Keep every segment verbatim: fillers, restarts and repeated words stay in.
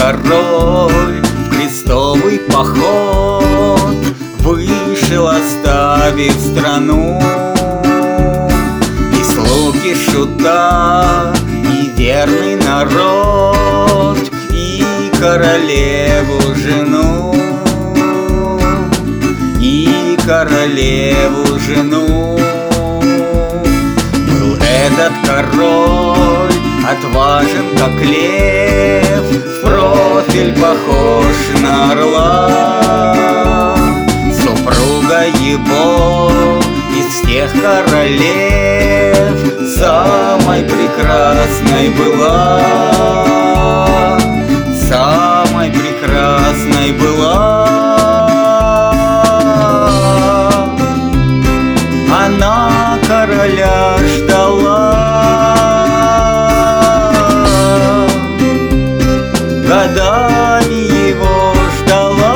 король в крестовый поход вышел, оставив страну. И слуги шута, и верный народ, и королеву жену, и королеву жену. Был этот король отважен, как лев, в профиль похож на орла. Супруга его из всех королев самой прекрасной была, самой прекрасной была. Она короля ждала, годами его ждала.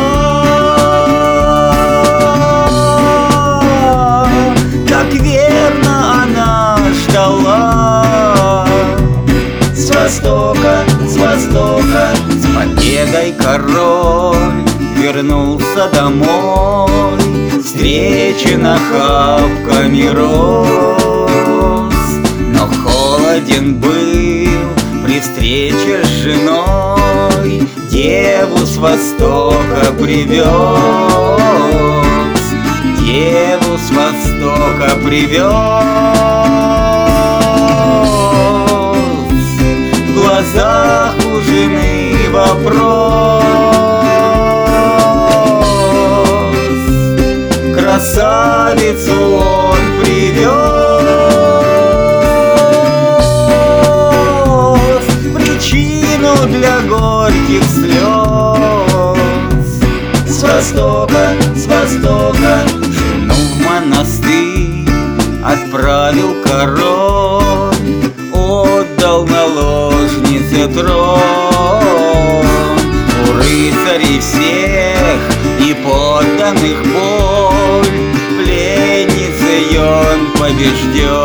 Так верно она ждала. С востока, с востока, с победой король вернулся домой, встречен охапками роз. Но холоден был при встрече с женой, деву с востока привез, деву с востока привез. В глазах у жены вопрос, красавицу он привез, причину для горьких слез. С востока, с востока жену в монастырь отправил король, отдал наложнице трон. У рыцарей всех и подданных боль, пленницей он побежден,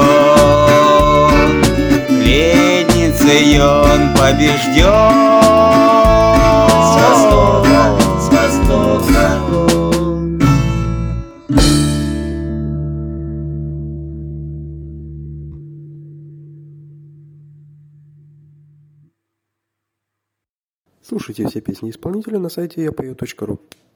пленницей он побежден. С востока, с востока. Слушайте все песни исполнителя на сайте я пою точка ру.